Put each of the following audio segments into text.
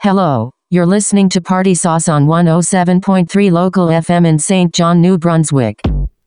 Hello, you're listening to Party Sauce on 107.3 local FM in St. John, New Brunswick.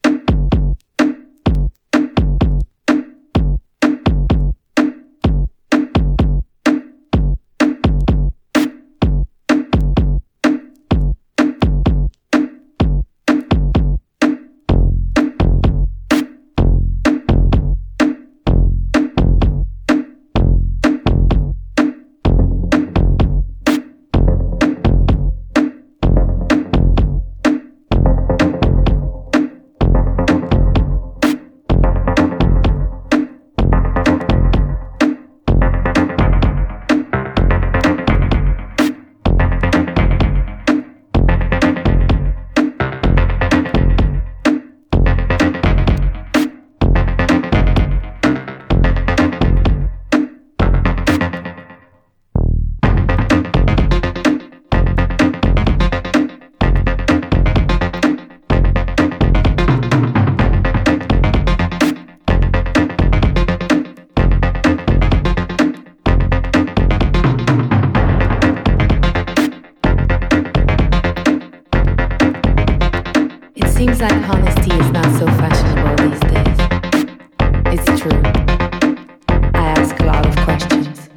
Seems like honesty is not so fashionable these days. It's true. I ask a lot of questions.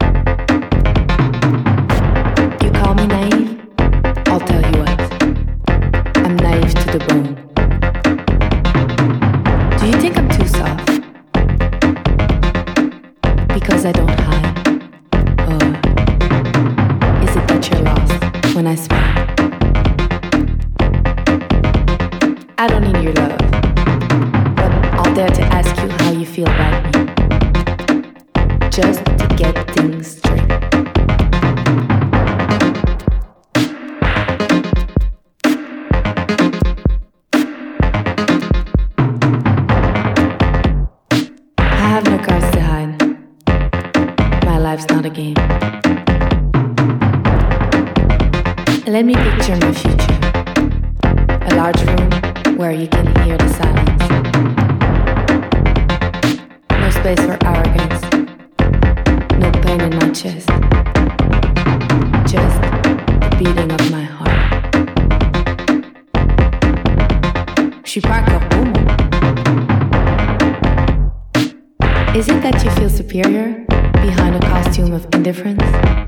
You call me naive? I'll tell you what. I'm naive to the bone. Do you think I'm too soft? Because I don't hide? Or is it that you're lost when I smile? I don't need your love, but I'll dare to ask you how you feel about me, just to get things straight. I have no cards to hide. My life's not a game. Let me picture my future. A large room where you can hear the silence. No space for arrogance. No pain in my chest. Just the beating of my heart. Je suis pas encore homo. Is it that you feel superior behind a costume of indifference?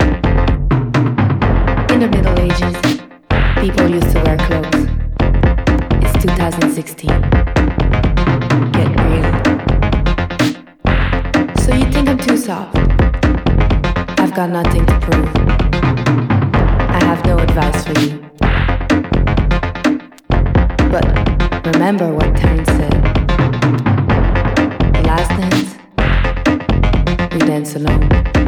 In the Middle Ages, people used to wear clothes. 2016. Get real. So you think I'm too soft? I've got nothing to prove. I have no advice for you. But remember what Terence said. The last dance, we dance alone.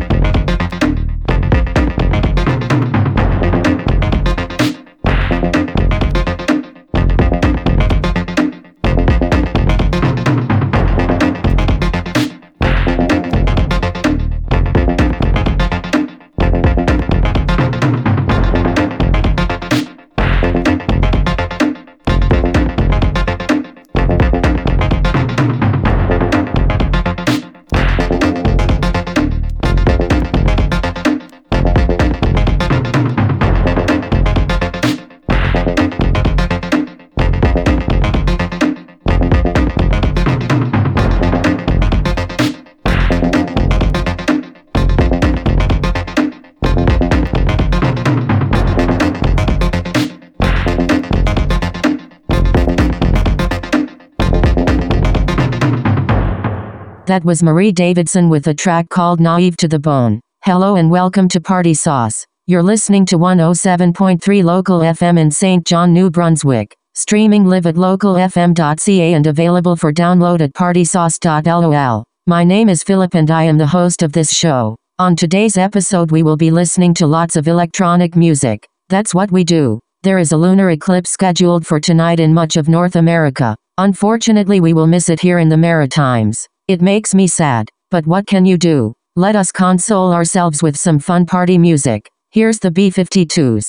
That was Marie Davidson with a track called Naive to the Bone. Hello and welcome to Party Sauce. You're listening to 107.3 local FM in St. John, New Brunswick. Streaming live at localfm.ca and available for download at partysauce.lol. My name is Philip and I am the host of this show. On today's episode we will be listening to lots of electronic music. That's what we do. There is a lunar eclipse scheduled for tonight in much of North America. Unfortunately we will miss it here in the Maritimes. It makes me sad, but what can you do? Let us console ourselves with some fun party music. Here's the B-52s.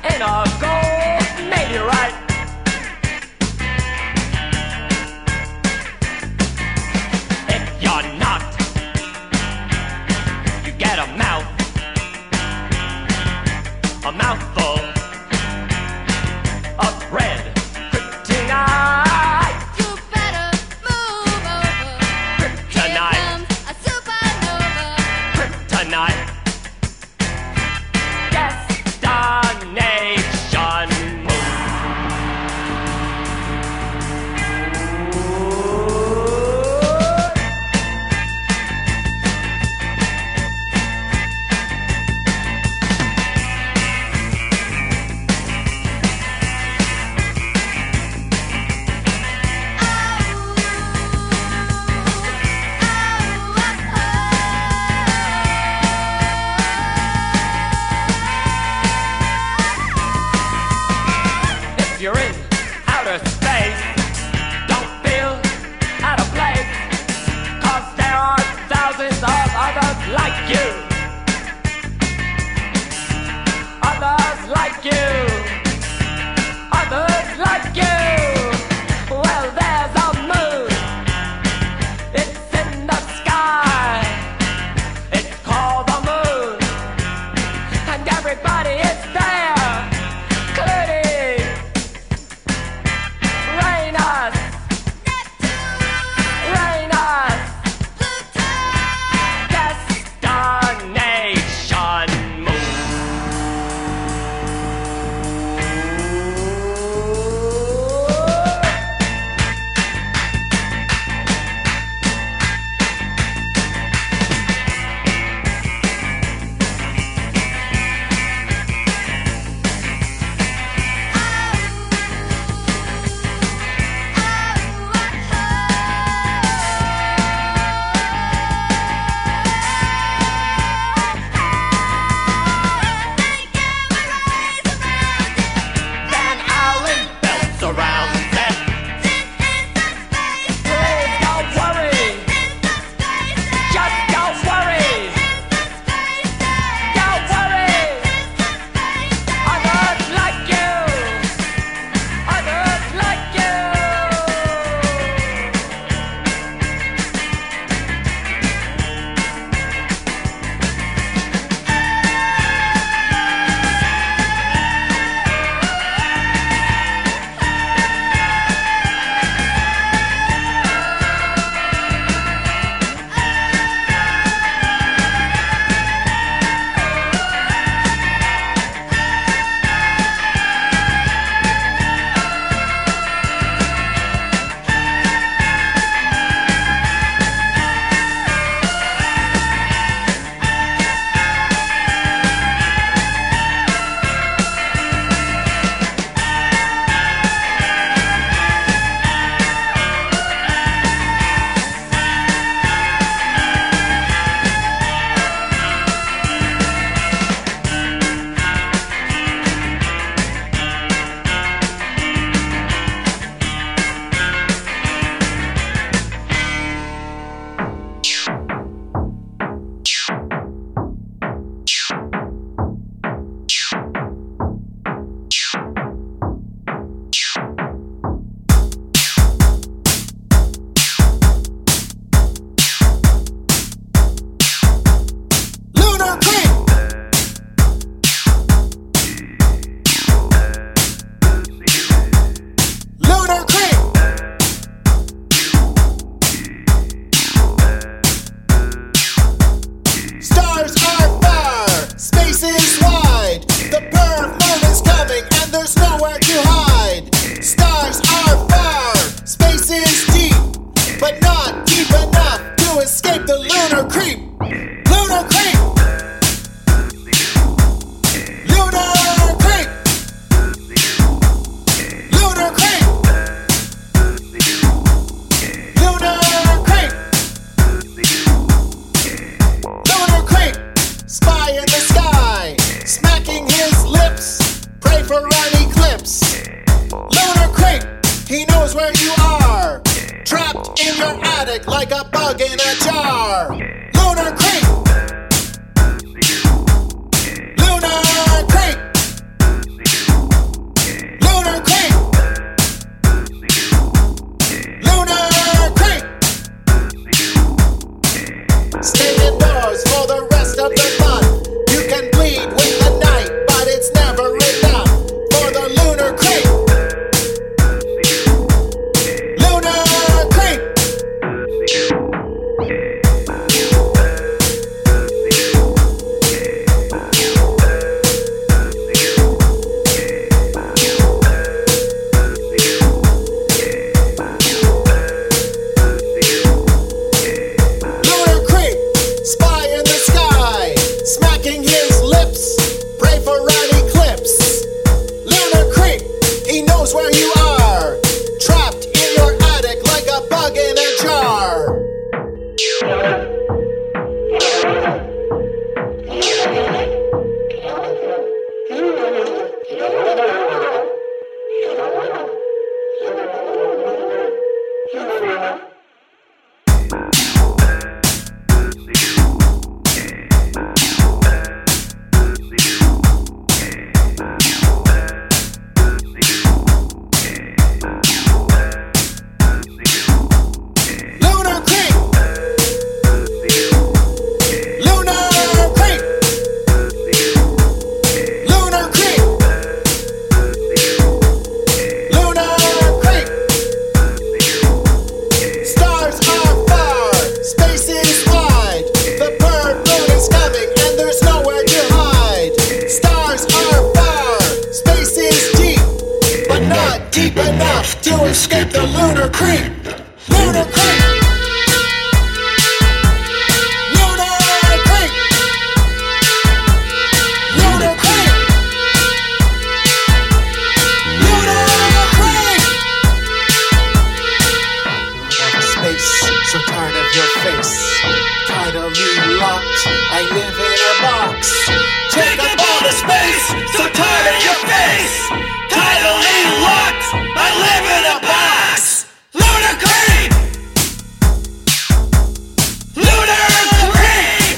in a gold meteorite. If you're not, you get a mouthful of red kryptonite. You better move over. Kryptonite. Here comes a supernova. Kryptonite. Destination moon. If you're in outer space, don't feel out of place, 'cause there are thousands of others like you. Others like you. Others like you. Well, there's a moon. It's in the sky. It's called the moon. And everybody is there. Including Rainus. Rainus. Destination moon. Then Alan belts around it. Please don't worry. Just don't worry. Don't worry. Others like you. Others like you. Lunar Creep! Lunar Creep! Stars are far, space is wide. The birth moon is coming and there's nowhere to hide. Stars are far, space is deep, but not deep enough to escape the lunar creep. Lunar creep! Lunar creep! Lunar creep! Lunar creep! Lunar creep! Spy in the sky, smacking his lips. Pray for an eclipse. Lunar creep! He knows where you are. Trapped in your attic like a bug in a jar. Lunar creep! Lunar creep! not deep enough to escape the lunar creep. Lunar creep. Lunar creep. Lunar creep. Lunar creep. Space, so tired of your face. Tidally locked, I live in a box. Take up all the space, so tired of your face. Tidally locked, I live in a box. Lunar creep. Lunar creep.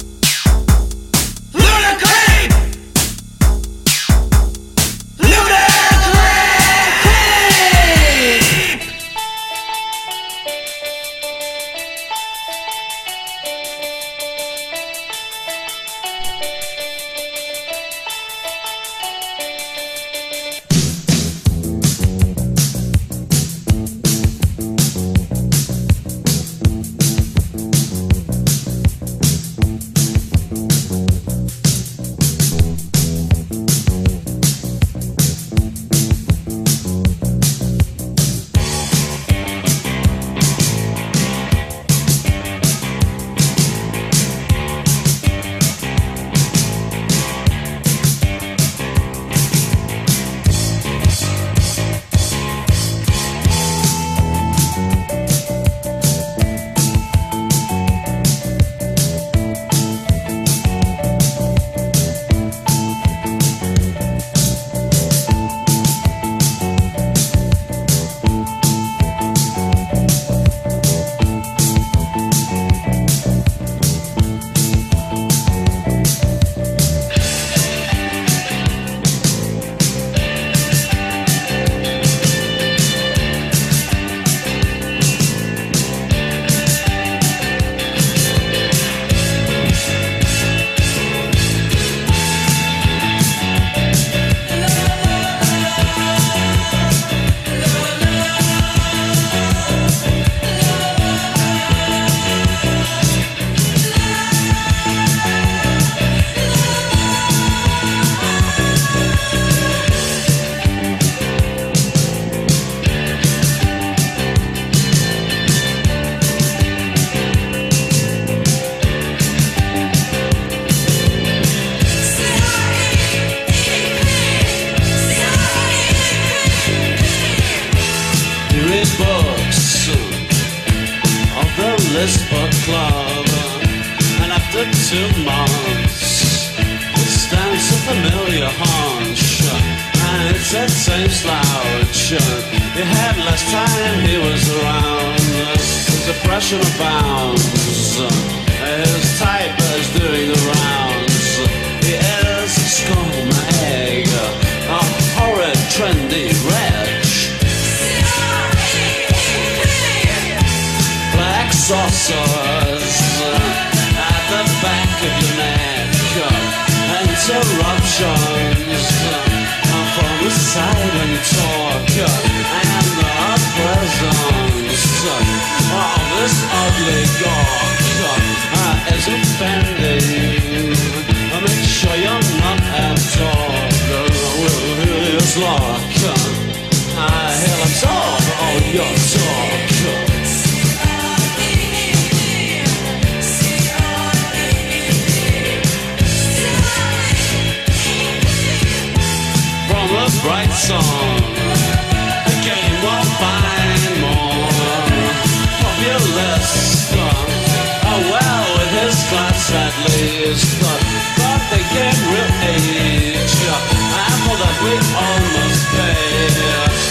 Lunar creep. Lunar creep. Lisbon Club, and after 2 months it stands a familiar haunch, and it said same slouch. He had less time, he was around, his depression abounds, his type is doing the rounds. He is a scum egg, a horrid trendy wretch. Black saucers at the back of your neck, interruptions from the side when you talk, and the presence of this ugly gawk is offending. Make sure you're not absorbed with his luck. He'll absorb all your talk. A bright song, the game will find more populist. Well, with his class at least, but they get real age, and for that we all must pay.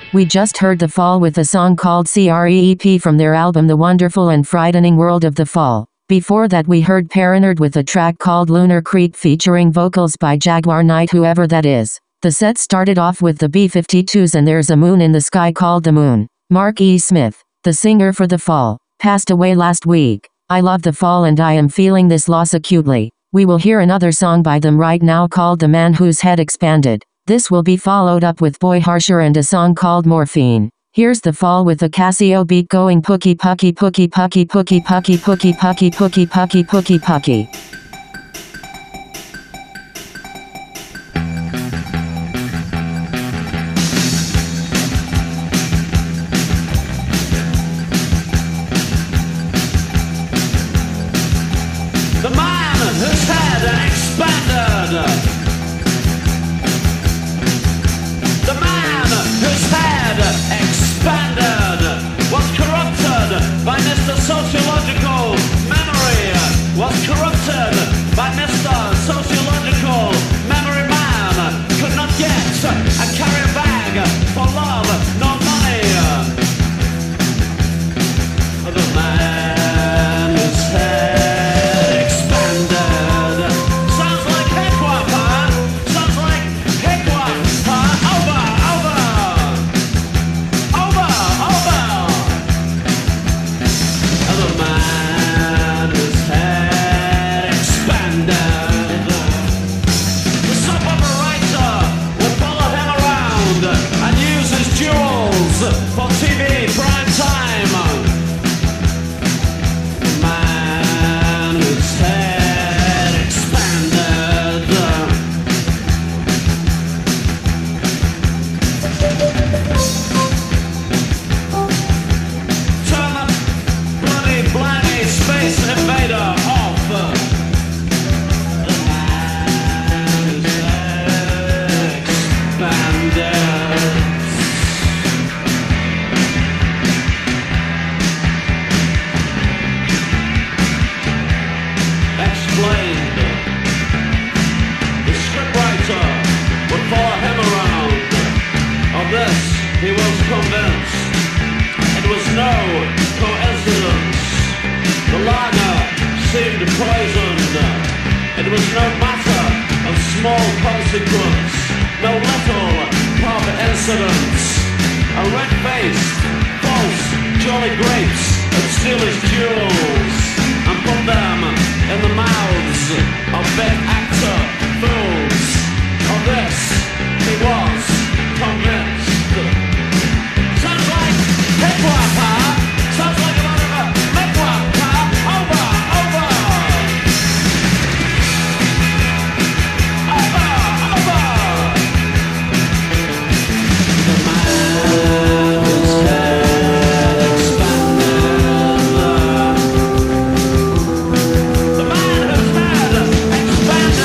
We just heard The Fall with a song called CREEP from their album The Wonderful and Frightening World of the Fall. Before that we heard Paranerd with a track called Lunar Creep featuring vocals by Jaguar Knight, whoever that is. The set started off with the B-52s and There's a Moon in the Sky called The Moon. Mark E. Smith, the singer for The Fall, passed away last week. I love The Fall and I am feeling this loss acutely. We will hear another song by them right now called The Man Whose Head Expanded. This will be followed up with Boy Harsher and a song called Morphine. Here's The Fall with a Casio beat going pookie pucky pookie pucky pookie pucky pookie pucky pookie pucky pookie pucky. The man whose head expanded. The man whose head expanded was corrupted by Mr. Sociological memory. Was corrupted by Mr. Sociological memory man. Could not get a carrier bag for love nor money. The man whose head expanded. Sounds like hip-hop, huh? Sounds like hip-hop, huh? Over. The man whose head expanded. The soap operator will follow him around and use his jewels for TV prime time. The man whose head expanded. Turn the bloody blanny space invader off. The man whose head expanded. Explained. The scriptwriter would follow him around. Of this he was convinced. It was no coincidence. The lager seemed poisoned. It was no matter of small consequence. No little pub incidents. A red-faced, false, jolly grapes and steal his jewels and put them in the mouths of big actor fools. Of this he was convinced. Sounds like hip-hop, huh? Sounds like a lot of hip-hop, huh? Over. The man whose head expanded. The man whose head expanded.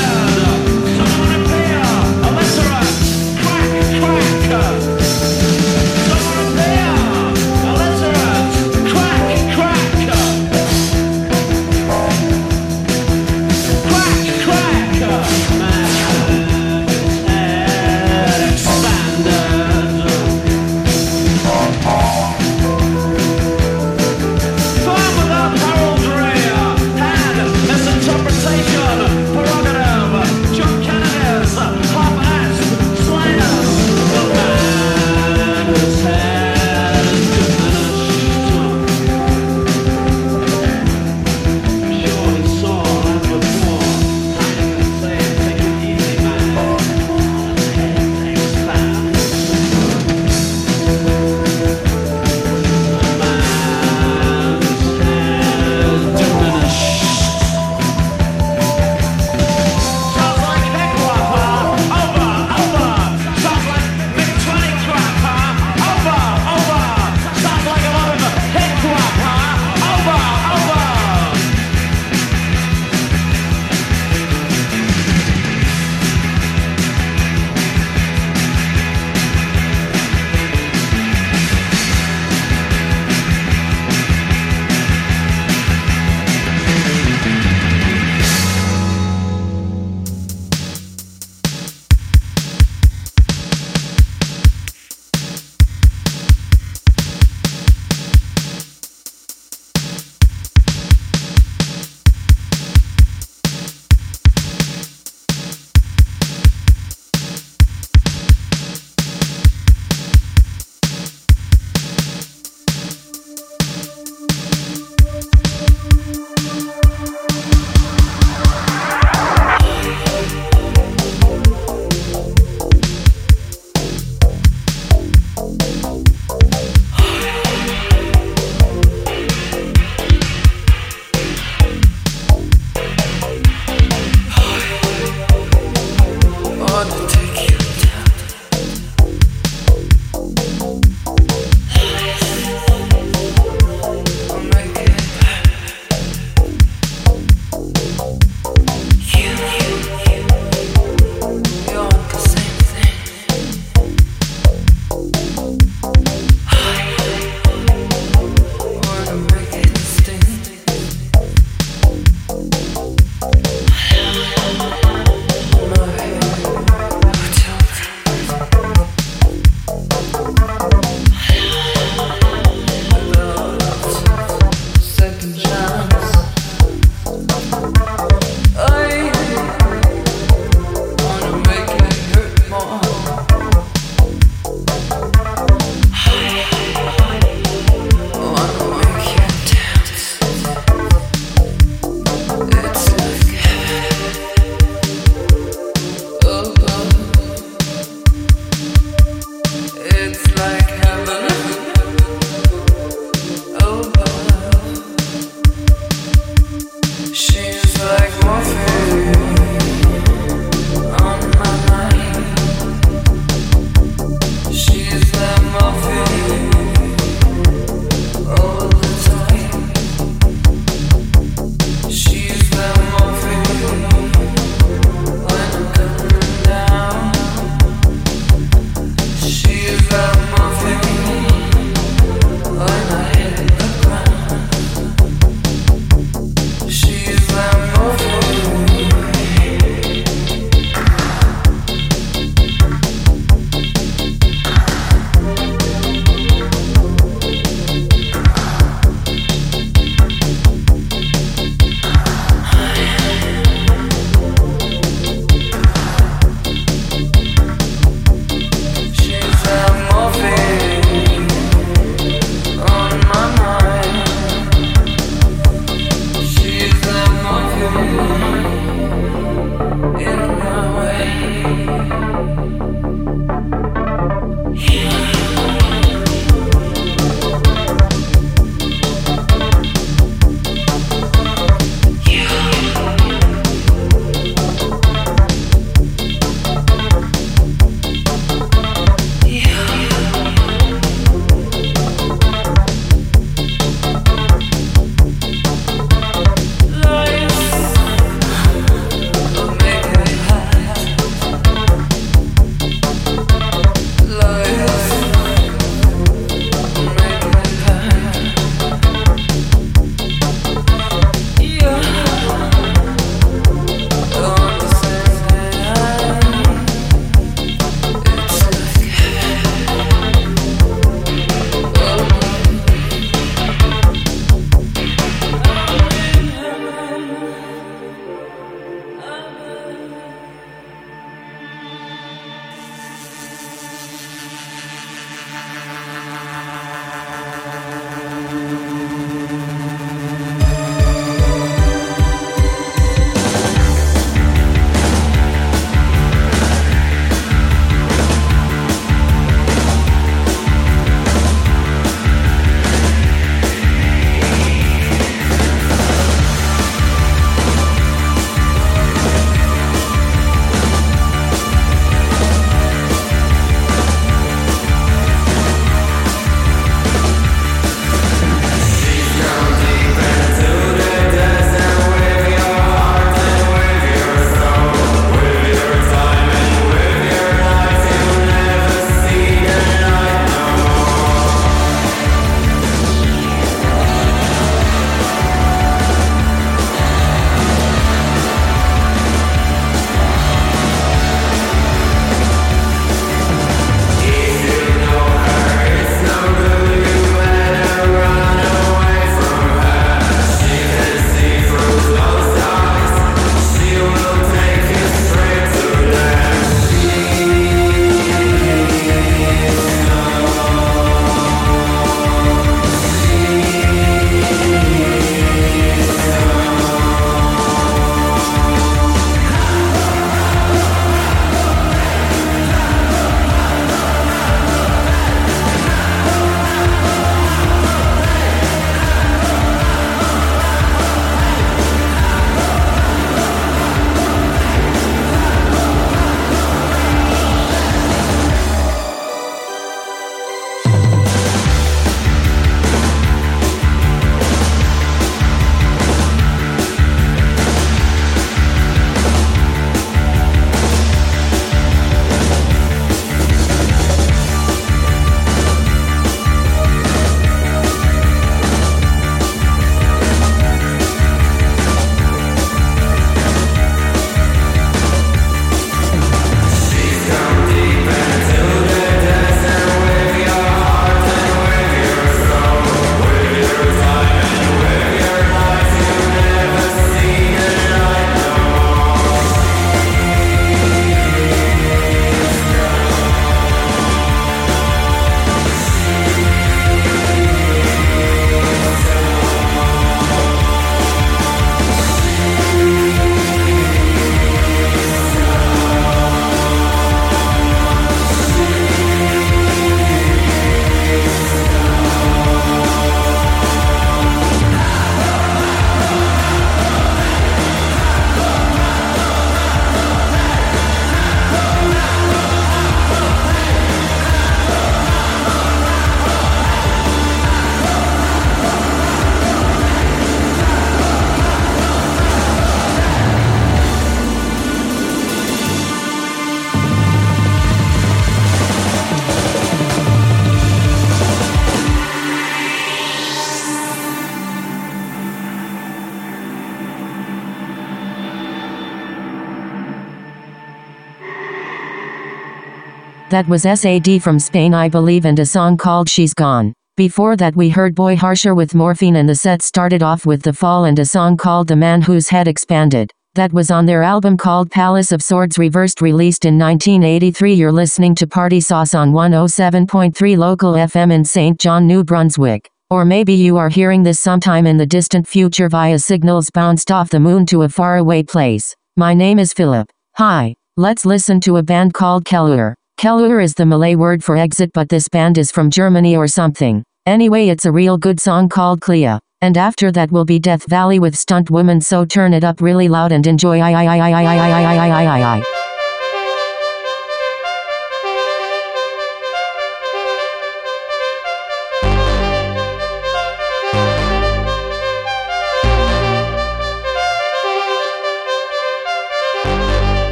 That was SAD from Spain, I believe, and a song called She's Gone. Before that we heard Boy Harsher with Morphine, and the set started off with The Fall and a song called The Man Whose Head Expanded. That was on their album called Palace of Swords Reversed, released in 1983. You're listening to Party Sauce on 107.3 local FM in St. John, New Brunswick. Or maybe you are hearing this sometime in the distant future via signals bounced off the moon to a faraway place. My name is Philip. Hi. Let's listen to a band called Kellur. Kellur is the Malay word for exit, but this band is from Germany or something. Anyway, it's a real good song called Clea. And after that will be Death Valley with Stunt Woman, so turn it up really loud and enjoy.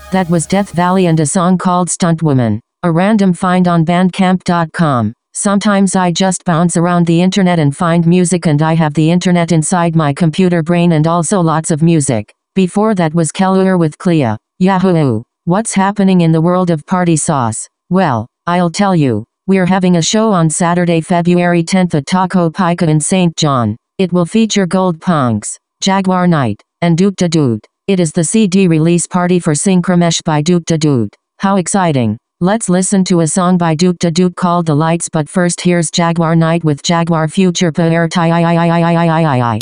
That was Death Valley and a song called Stunt Woman, a random find on bandcamp.com. Sometimes I just bounce around the internet and find music, and I have the internet inside my computer brain and also lots of music. Before that was Kellur with Clea. Yahoo! What's happening in the world of party sauce? Well, I'll tell you. We're having a show on Saturday, February 10th at Taco Pica in St. John. It will feature Gold Punks, Jaguar Knight, and Duke Da Dude. It is the CD release party for Synchromesh by Duke Da Dude. How exciting! Let's listen to a song by Duke Da Dude called The Lights, but first here's Jaguar Knight with Jaguar Future Pair Tai.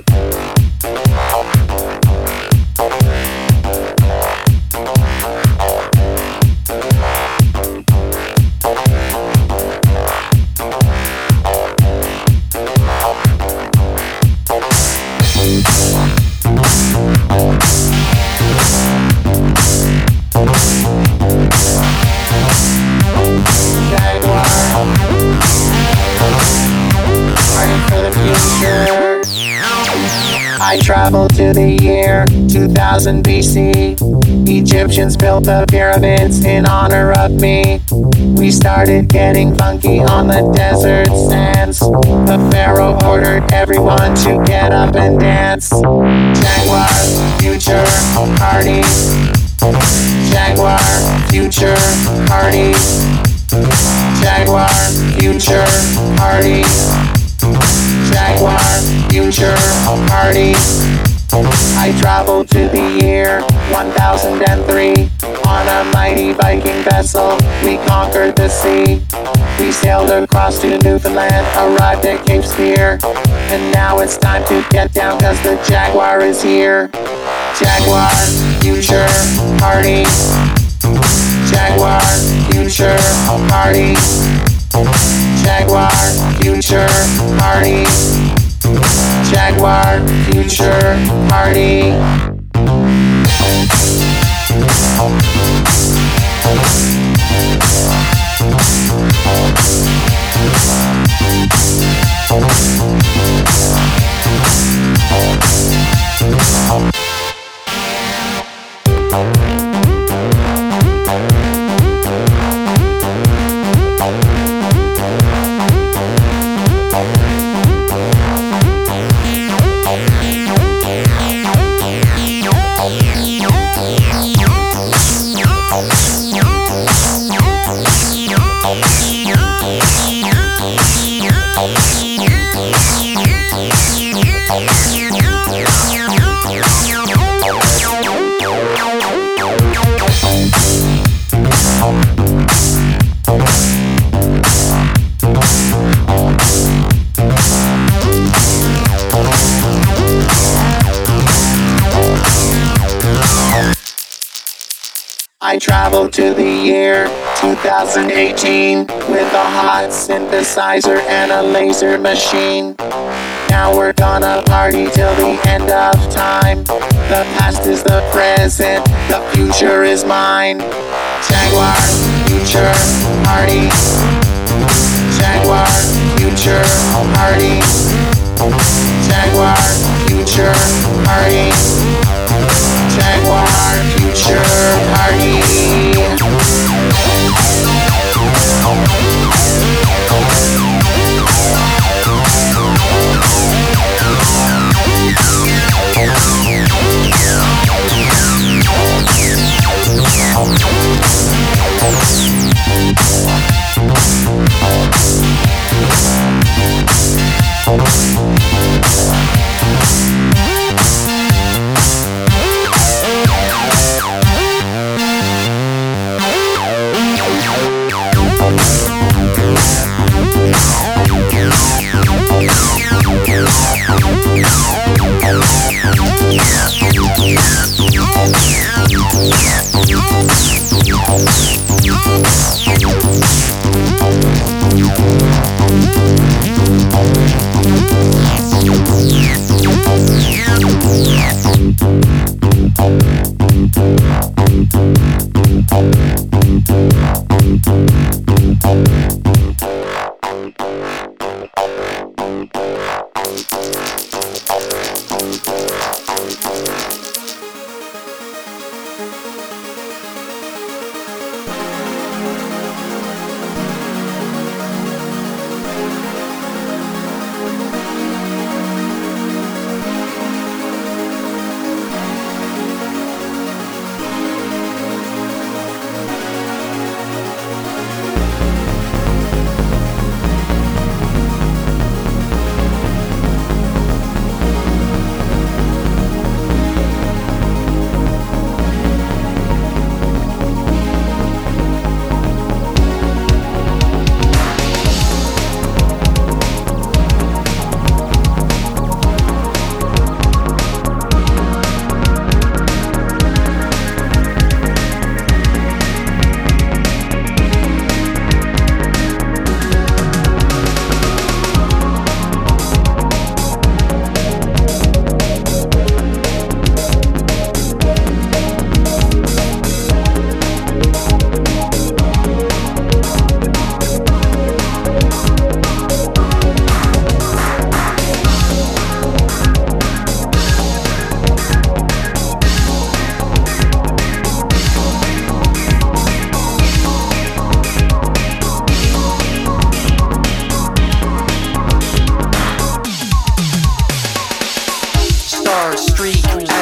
I traveled to the year 2000 BC. Egyptians built the pyramids in honor of me. We started getting funky on the desert sands. The pharaoh ordered everyone to get up and dance. Jaguar, future, party. Jaguar, future, party. Jaguar, future, party. Jaguar, future, party. I traveled to the year 1003. On a mighty Viking vessel, we conquered the sea. We sailed across to Newfoundland, arrived at Cape Spear. And now it's time to get down, cause the Jaguar is here. Jaguar, future, party. Jaguar, future, party. Jaguar, future, party. Jaguar, future, party. I traveled to the year 2018 with a hot synthesizer and a laser machine. Now we're gonna party till the end of time. The past is the present, the future is mine. Jaguar, future, party. Jaguar, future, party. Jaguar, future, party. Jaguar, future, party.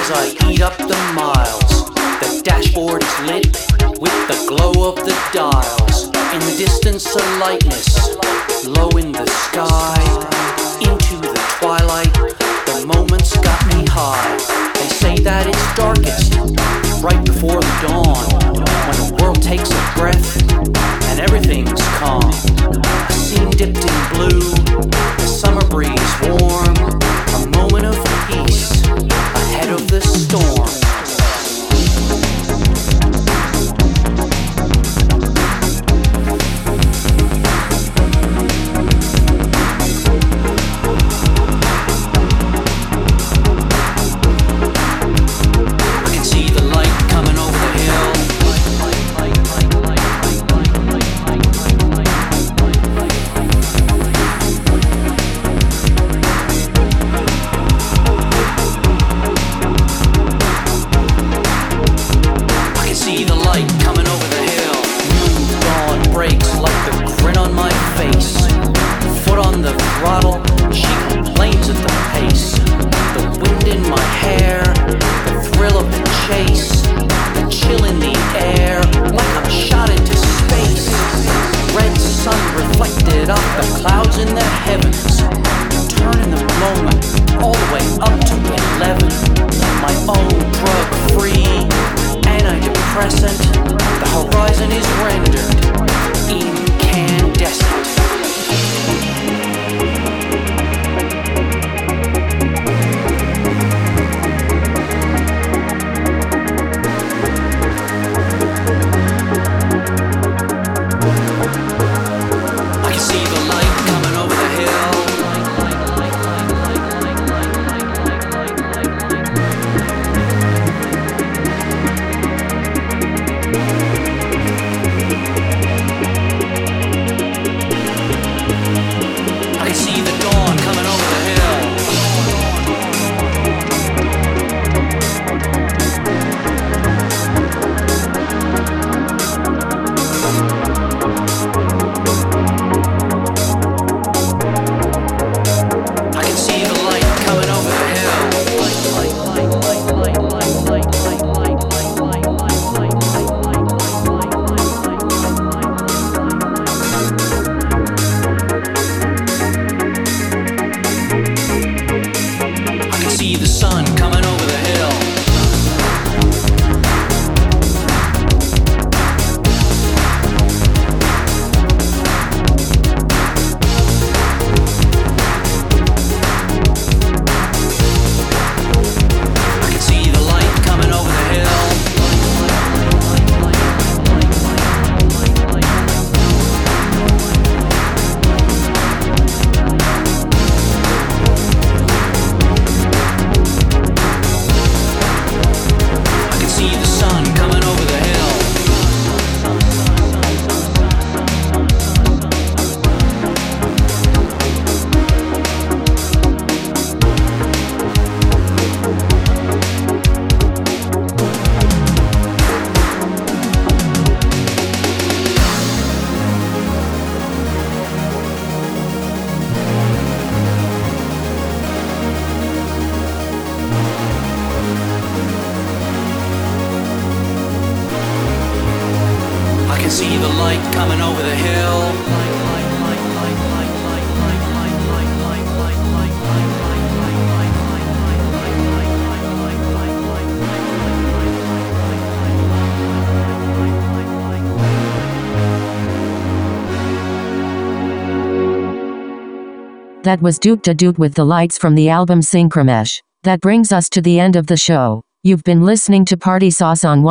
as I eat up the miles. The dashboard is lit with the glow of the dials. In the distance a lightness, low in the sky. Into the twilight, the moments got me high. They say that it's darkest right before the dawn, when the world takes a breath and everything's calm. A scene dipped in blue, the summer breeze warm, a moment of peace ahead of the storm. That was Duke to Duke with the lights from the album Synchromesh. That brings us to the end of the show. You've been listening to Party Sauce on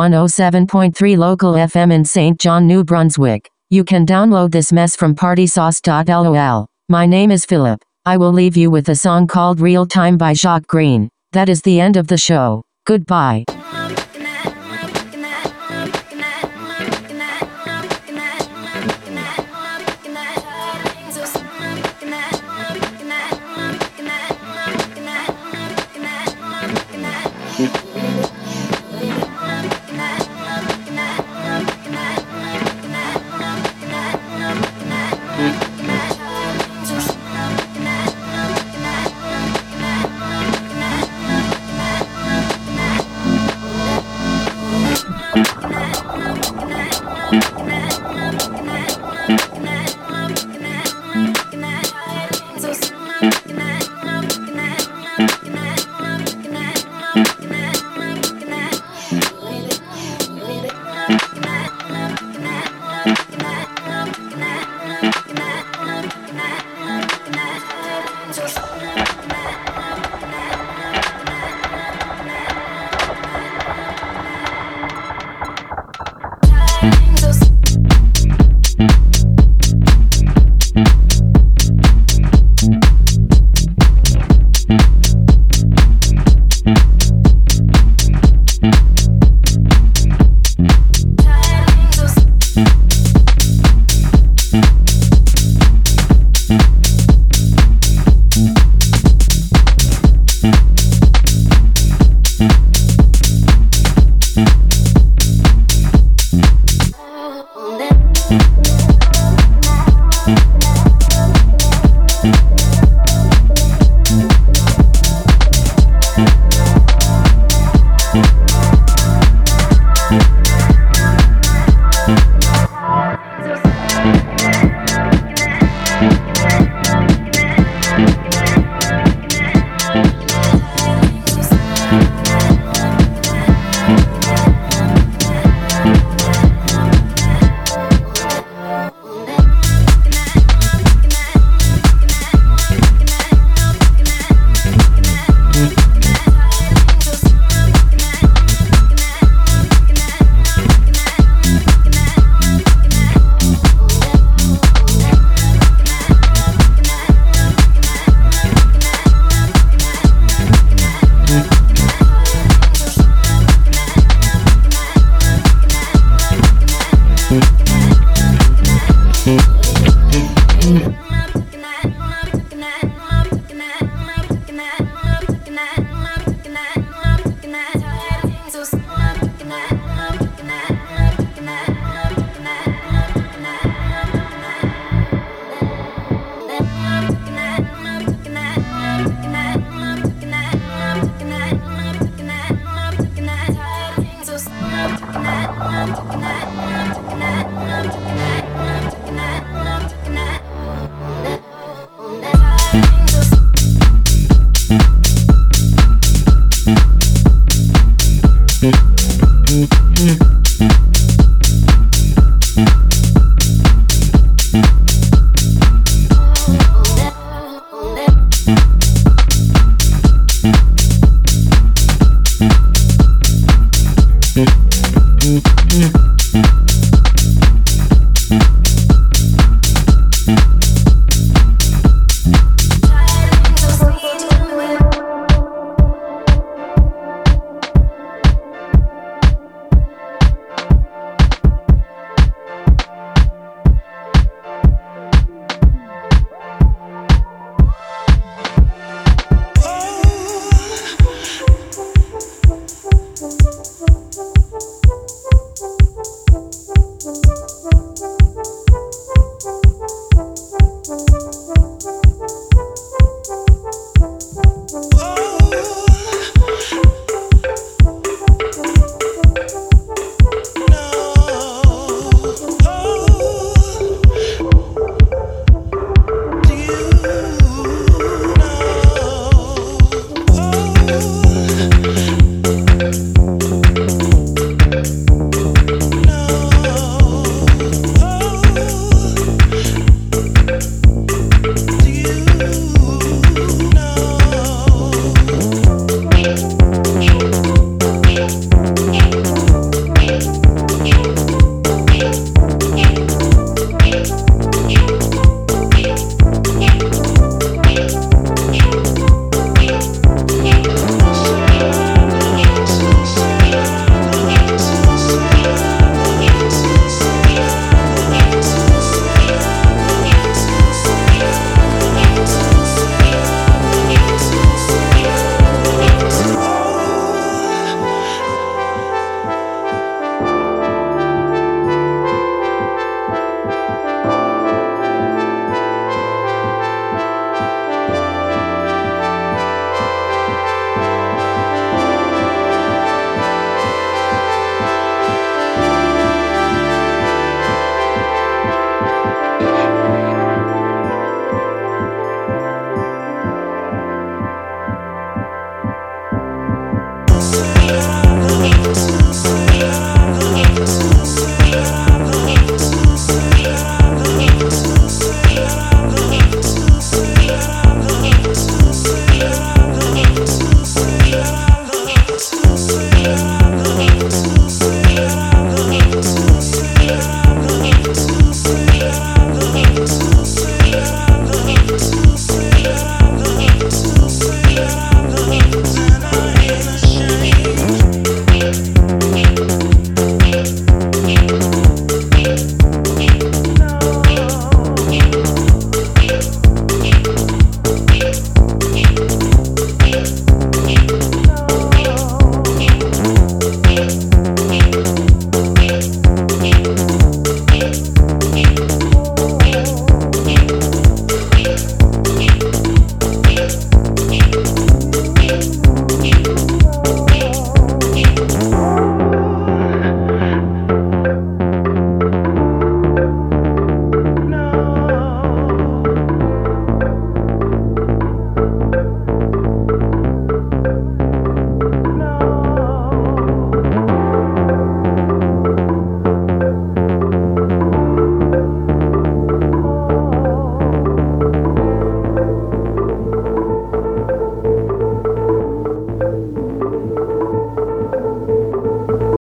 107.3 local FM in St. John, New Brunswick. You can download this mess from partysauce.lol. My name is Philip. I will leave you with a song called Real Time by Jacques Green. That is the end of the show. Goodbye.